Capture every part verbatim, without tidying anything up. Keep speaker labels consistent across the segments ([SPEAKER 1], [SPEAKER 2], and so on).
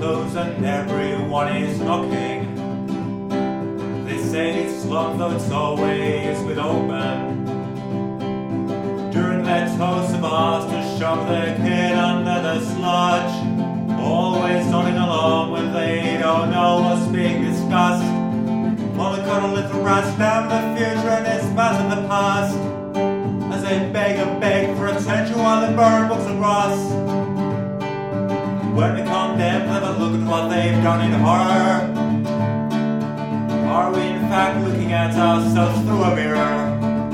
[SPEAKER 1] closed and everyone is knocking. They say it's locked though it's always been open. During their toast of ours to shove their kid under the sludge, always nodding along when they don't know what's being discussed. While they cuddle little rats down the future and it's past in the past, as they beg and beg for attention while they burn books of rust. When we condemn them and look at what they've done in horror, are we in fact looking at ourselves through a mirror?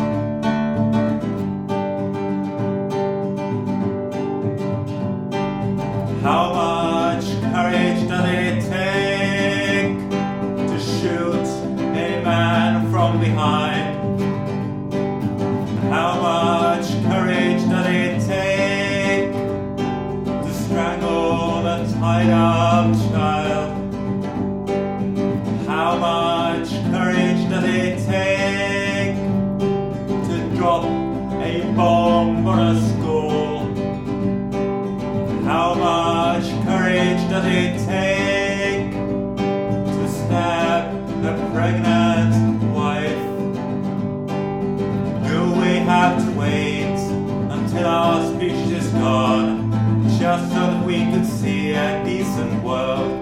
[SPEAKER 1] How much courage does it take to shoot a man from behind? How much courage does it take to strangle a tied-up child? How much courage does it take to drop a bomb on a school? How much courage does it take to stab a pregnant wife? Do we have to wait until our species is gone, just so that we could see a decent world?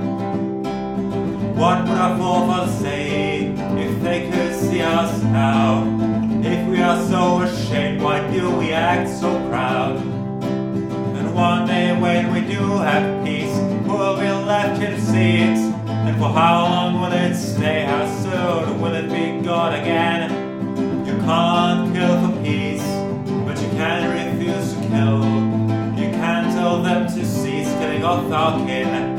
[SPEAKER 1] What would our forefathers say if they could see us now? If we are so ashamed, why do we act so proud? And one day when we do have peace, we'll be left here to see it. And for how long will it stay? How soon will it be gone again? You can't kill for peace, but you can refuse to kill. You can tell them to cease killing off our kin.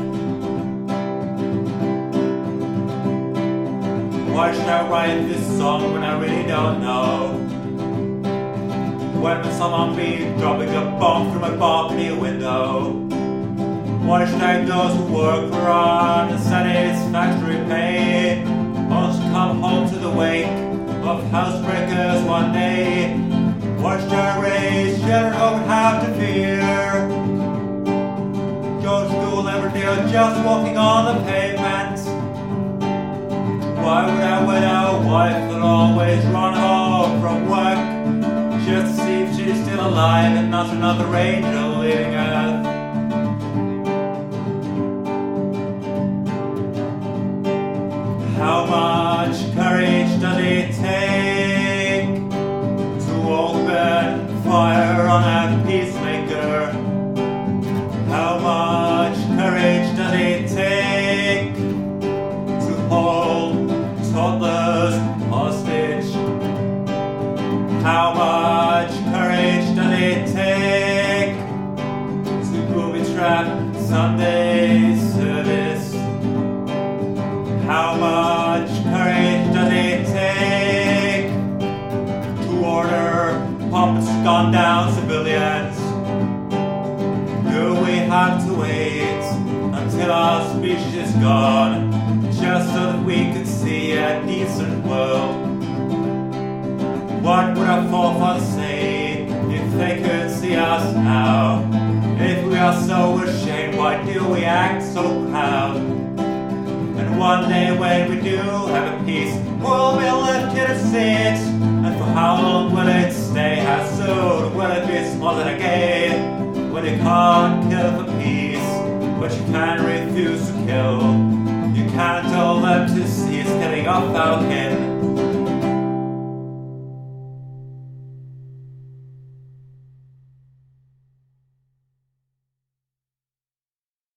[SPEAKER 1] Why should I write this song when I really don't know? When will someone be dropping a bomb through my balcony window? Why should I go to work for unsatisfactory pay, only to come home to the wake of housebreakers one day? Why should I raise children who would have to fear? Go to school every day or just walking on the pavement? Why would I wed a wife that always run home from work, just to see if she's still alive and not another angel leaving Earth? How much courage does it take to open fire on a peacemaker? How much courage does it take to hold toddlers hostage? How much courage does it take to booby trap Sunday service? How much courage does it take to order puppets to gun down civilians? Do we have to wait until our species is gone, just so that we could see a decent world? What would our forefathers say if they could see us now? If we are so ashamed, why do we act so proud? And one day when we do have a peace, we'll be left here to see it. And for how long will it stay? How soon will it be smothered again? When you can't kill for peace, but you can refuse to kill. You can't tell them to cease killing off our kin.